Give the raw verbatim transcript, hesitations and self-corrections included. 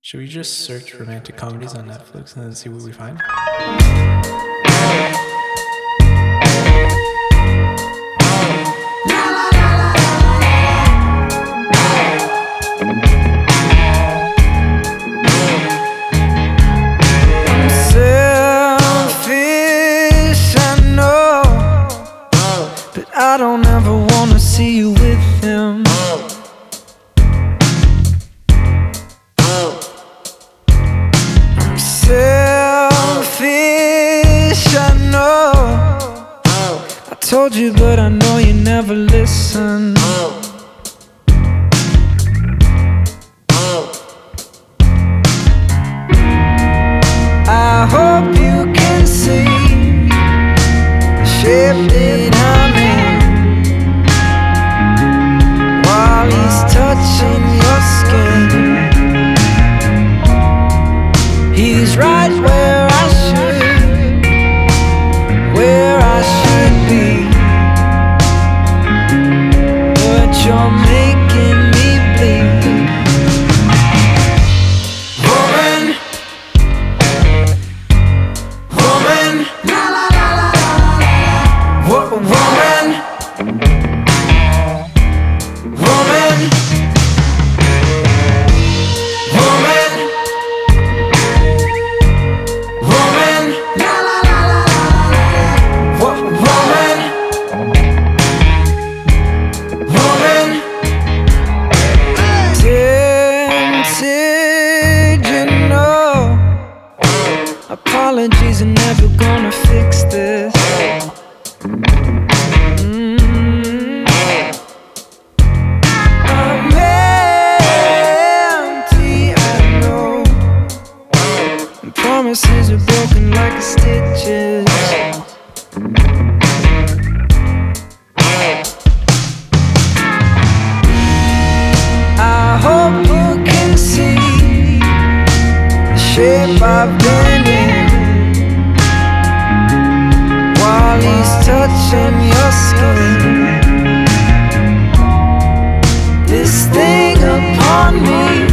Should we just search romantic comedies on Netflix and then see what we find? Selfish, I know, but I don't ever wanna see you with him. I'm selfish, I know. I told you, but I know you never listen. I hope you can see the shape that I'm in while he's touching your skin. He's right where I should, where I should be, but you're making me bleed. Woman, woman, wo- woman, woman, woman, woman, wo- woman, woman. Tempted, you know. Apologies are never gonna fix this. Mm. I'm empty, I know, and promises are broken like stitches. I hope you can see the shape I've been in while he's touching your skin. This thing upon me